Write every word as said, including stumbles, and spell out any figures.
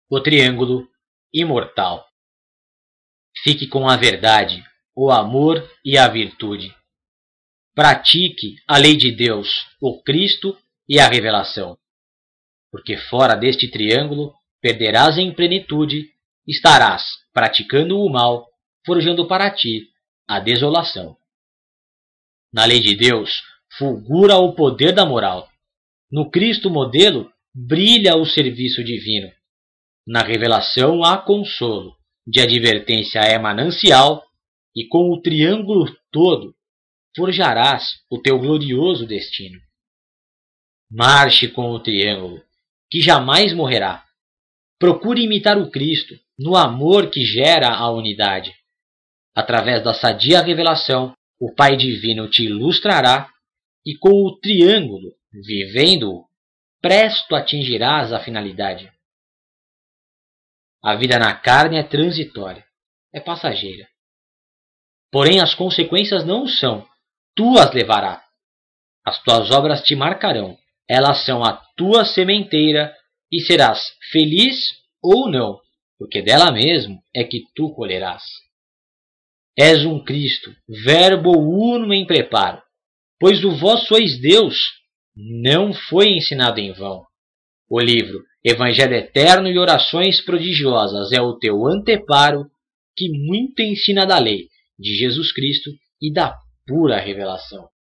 o triângulo imortal. Fique com a verdade, o amor e a virtude. Pratique a lei de Deus, o Cristo e a revelação. Porque fora deste triângulo perderás em plenitude, estarás praticando o mal, forjando para ti a desolação. Na lei de Deus fulgura o poder da moral. No Cristo modelo brilha o serviço divino. Na revelação há consolo, de advertência é manancial, e com o triângulo todo forjarás o teu glorioso destino. Marche com o triângulo, que jamais morrerá. Procure imitar o Cristo no amor que gera a unidade. Através da sadia revelação, o Pai Divino te ilustrará, e com o triângulo, vivendo-o, presto atingirás a finalidade. A vida na carne é transitória, é passageira. Porém as consequências não o são, tu as levarás. As tuas obras te marcarão, elas são a tua sementeira, e serás feliz ou não, porque dela mesmo é que tu colherás. És um Cristo, verbo uno em preparo, pois o vós sois Deus, não foi ensinado em vão. O livro Evangelho Eterno e Orações Prodigiosas é o teu anteparo, que muito ensina da lei de Jesus Cristo e da pura revelação.